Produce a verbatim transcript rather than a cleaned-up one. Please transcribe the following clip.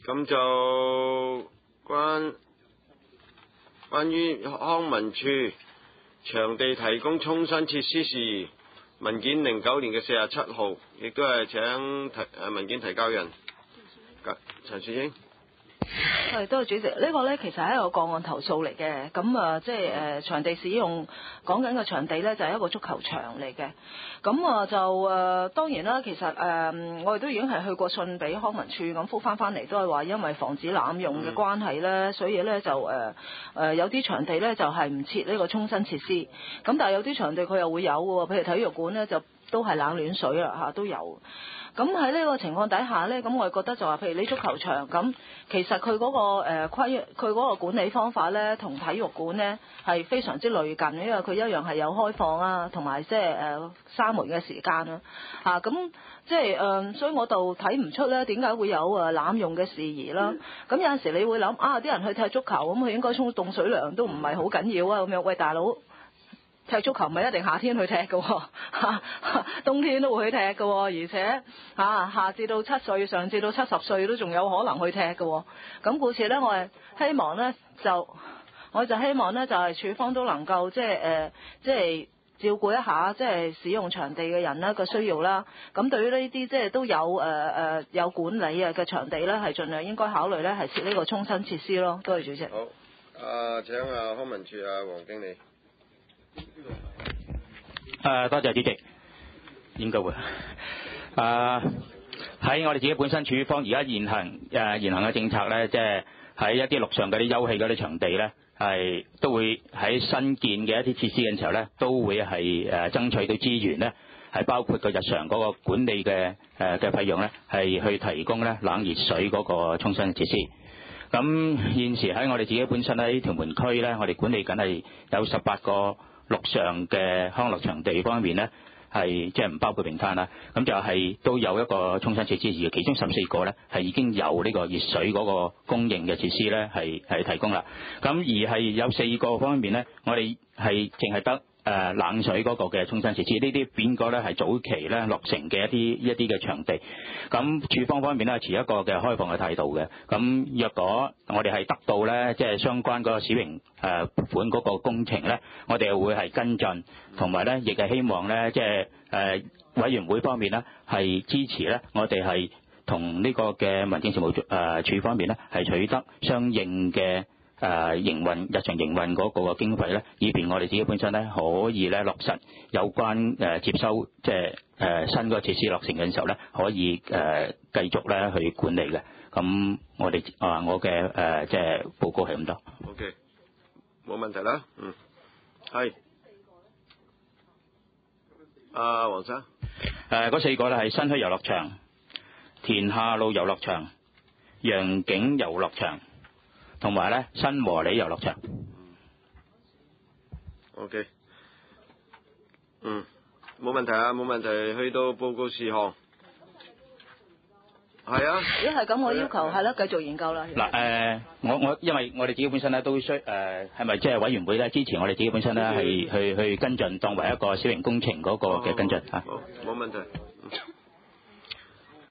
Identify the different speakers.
Speaker 1: 咁就關關於康文署場地提供沖身設施事宜，文件零九年嘅四十七號，亦都係請提誒文件提交人陳樹英。
Speaker 2: 係，多謝主席。呢、這個呢，其實係一個個案投訴嚟嘅，咁啊即係誒場地使用講緊嘅場地呢，就係、是、一個足球場嚟嘅，咁啊就誒、呃、當然啦，其實誒、呃、我哋都已經係去過信俾康文署，咁覆翻翻嚟都係話因為防止濫用嘅關係呢，嗯、所以呢就誒誒、呃、有啲場地呢，就係唔設呢個沖身設施，咁但係有啲場地佢又會有嘅喎，譬如體育館呢，就都係冷暖水啦嚇都有。咁喺呢個情況底下呢，咁我哋覺得就話，譬如你足球場咁，其實佢嗰、那個誒規，佢、呃、嗰個管理方法呢，同體育館呢係非常之類近，因為佢一樣係有開放啊，同埋即係誒閂門嘅時間啦，嚇咁即係誒，所以我就睇唔出呢點解會有誒濫用嘅事宜啦。咁、嗯、有陣時你會諗啊，啲人去踢足球咁，佢應該沖凍水涼都唔係好緊要啊，咁樣喂大佬。踢足球唔係一定夏天去踢嘅、哦，冬天都會去踢嘅、哦，而且嚇、啊、下至到七歲，上至到七十歲都仲有可能去踢嘅、哦。咁故此呢，我係希望呢，就，我就希望呢，就係、是、處方都能夠即係誒，即、呃、係、就是、照顧一下即係、就是、使用場地嘅人呢個需要啦。咁對於呢啲即係都有誒誒、呃、有管理啊嘅場地呢，係盡量應該考慮呢，係設呢個沖身設施咯。多謝主席。
Speaker 1: 好，啊請啊康文署啊黃經理。
Speaker 3: 誒、uh, 多謝主席，應該會。誒、uh, 喺我哋自己本身處方而家現行誒、uh, 現行嘅政策咧，即係喺一啲陸上嗰啲休憩嗰啲場地咧，係都會喺新建嘅一啲設施嘅時候咧，都會係誒、uh, 爭取到資源咧，係包括個日常嗰個管理嘅誒嘅費用咧，係去提供咧冷熱水嗰個沖身設施。咁現時喺我哋自己本身喺屯門區咧，我哋管理緊係有十八個陸上嘅康樂場地方面呢，係即係唔包括泳灘啦，咁就係都有一個沖身設施，而其中十四個呢，係已經有呢個熱水嗰個供應嘅設施呢，係係提供啦。咁而係有四個方面呢，我哋係淨係得誒冷水嗰個嘅沖身設施，呢啲變過呢係早期呢落成嘅一啲一啲嘅場地。咁處方方面呢，持一個嘅開放嘅態度嘅。咁若果我哋係得到呢，即係相關嗰個使用誒撥款嗰個工程呢，我哋會係跟進，同埋呢亦係希望呢，即係誒委員會方面呢係支持呢，我哋係同呢個嘅民政事務誒處方面呢係取得相應嘅誒營運日常營運嗰個經費咧，以便我哋自己本身咧可以咧落實有關誒接收即係誒新嗰個設施落成嘅時候咧，可以誒繼續咧去管理嘅。咁我哋啊我嘅誒即係報告係咁多。
Speaker 1: OK，冇問題啦。嗯，係。阿黃生。
Speaker 3: 誒嗰四個咧係新墟遊樂場、田下路遊樂場、洋景遊樂場。同埋咧新和里遊樂場。
Speaker 1: O K， 嗯，冇問題啊，冇問題。去到報告事項，係啊。
Speaker 2: 如果係咁，我要求係啦，繼續研究啦。
Speaker 3: 嗱誒、呃，我我因為我哋自己本身咧都需誒係咪即係委員會咧支持我哋自己本身咧係去去跟進，當為一個小型工程嗰個嘅跟進嚇。
Speaker 1: 好，冇問題。嗯